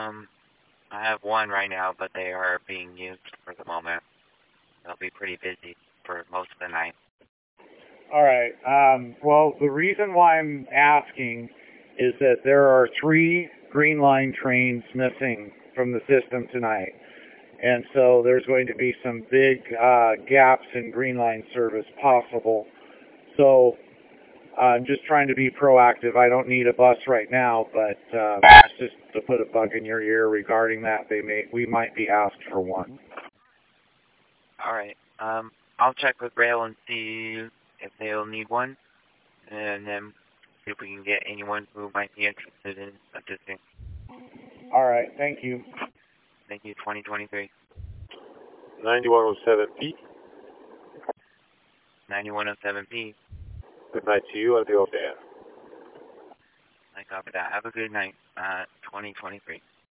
I have one right now, but they are being used for the moment. They'll be pretty busy for most of the night. All right. Well, the reason why I'm asking is that there are 3 Green Line trains missing from the system tonight. And so there's going to be some big gaps in Green Line service possible. So I'm just trying to be proactive. I don't need a bus right now, but just to put a bug in your ear regarding that, we might be asked for one. All right. I'll check with Rail and see if they'll need one, and then see if we can get anyone who might be interested in assisting. All right. Thank you. Thank you, 2023. 9107P. 9107P. Good night to you. I'll be over there. I copy that. Have a good night, 2023.